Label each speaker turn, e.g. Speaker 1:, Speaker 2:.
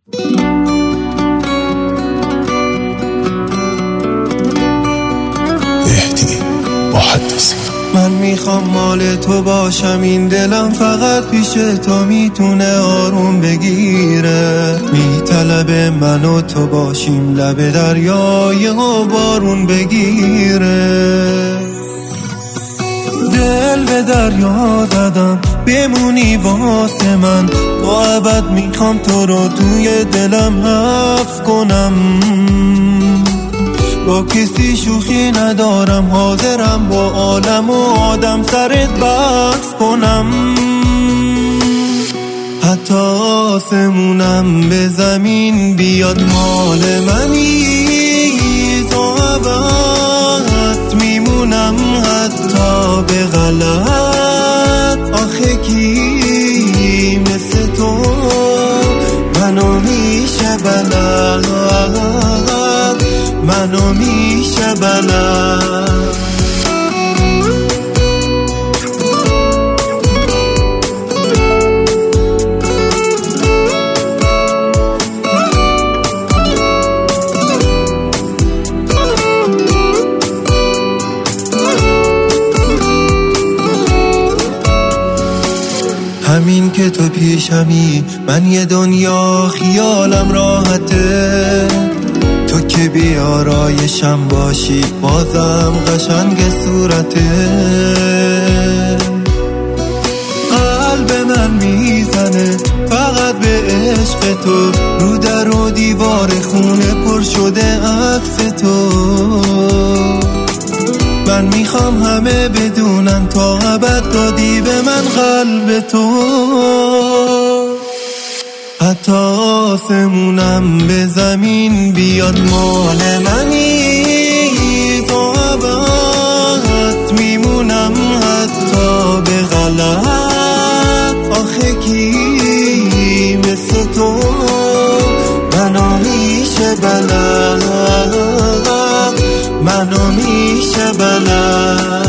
Speaker 1: من میخوام مال تو باشم، این دلم فقط پیش تو میتونه آروم بگیره. میطلبه من و تو باشیم، لب دریای و بارون بگیره. دل به دریا زدم بمونی واسه من، تا ابد میخوام تو رو توی دلم حبس کنم. با کسی شوخی ندارم، حاضرم با عالم و آدم سرت بحث کنم. حتی آسمونم به زمین بیاد مال منی، تا ابد میمونم حتی به غلط. آخه کی مثل تو منو میشه بلد، منو میشه بلد. همین که تو پیشمی، من یه دنیا خیالم راحته. تو که بیارایشم باشی بازم قشنگ صورته. قلب من میزنه فقط به عشق تو، رو در و دیوار خونه پر شده عکس تو. من میخوام همه بدونن تا ابد دادی به من قلب تو. حتی آسمونم به زمین بیاد مال منی، تا ابد میمونم حتی به غلط. آخه کی مثل تو منو میشه بلد، منو میشه بلد.